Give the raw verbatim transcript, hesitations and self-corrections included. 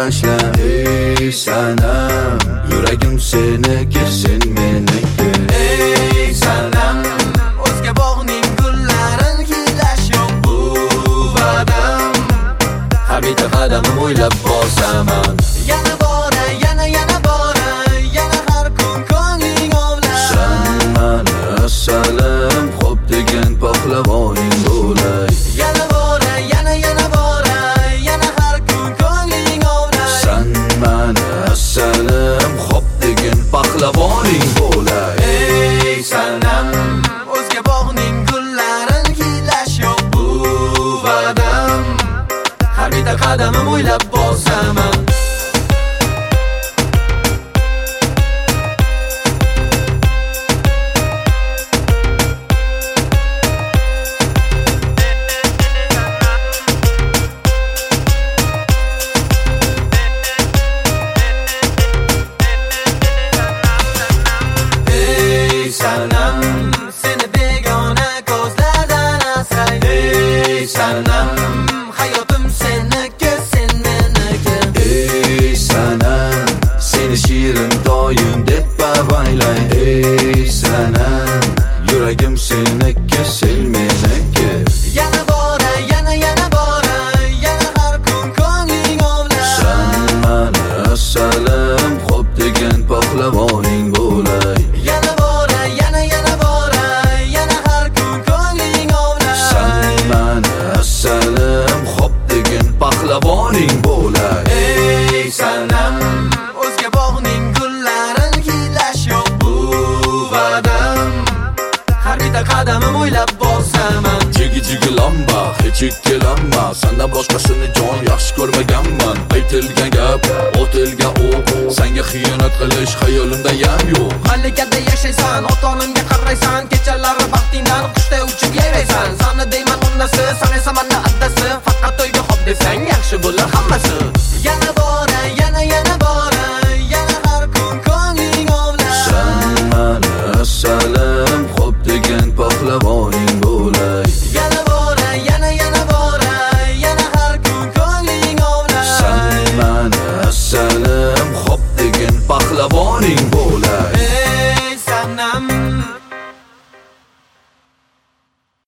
tashla. Ey sanam, yuragim seniki, sen meniki. Ey sanam, o'zga bog'ning gullarin hiylash yo'q bu va'dam. Har bitta qadamim o'ylab bosaman. Yana bora, yana yana bora, yana har kun ko'ngling ovla. San mani assalam, xo'p degan pahlavoning bo'lay. Yana bora, yana yana bora, yana har kun ko'ngling ovla. San mani assalam, xo'p degan pahlavoning bo'lay. Ey sanam, o'zga bog'ning gullarin hiylash yo'q bu va'dam. Har bitta qadamim o'ylab bosaman. Sanam, seni begona ko'zlardan asray. Ey sanam, hayotim seniki, sen meniki. Ey sanam, seni shirin doim deb bavaylay. Ey sanam, yuragim seniki, sen meniki. Yana bora, yana yana bora, yana har kun ko'ngling ovla. San mani assalam, xo'p degan pahlavoning bo'lay. Yana bora, yana yana bora, yana har kun ko'ngling ovla. San mani assalam, xo'p degan pahlavoning bo'lay. Ey sanam, o'zga bog'ning gullarin hiylash yo'q bu va'dam. Har bitta qadamim o'ylab bosaman. Jigi jigi lamba, hech ikkilanma. Sandan boshqasini jon yaxshi ko'rmaganman. Aytilgan gap, otilgan o'q, senga xiyonat qilish xayolimda ham yo'q. Malikada yashaysan, ota-onamga qaraysan, kechalari baxtingdan qushday uchib yayraysan. Sani deyman onasi, san esa mana addasi, faqat to'yga xo'p desang yaxshi bo'lar hammasi. Yana bora, yana yana bora, yana har kun ko'ngling ovla. San mani assalam, xo'p degan pahlavon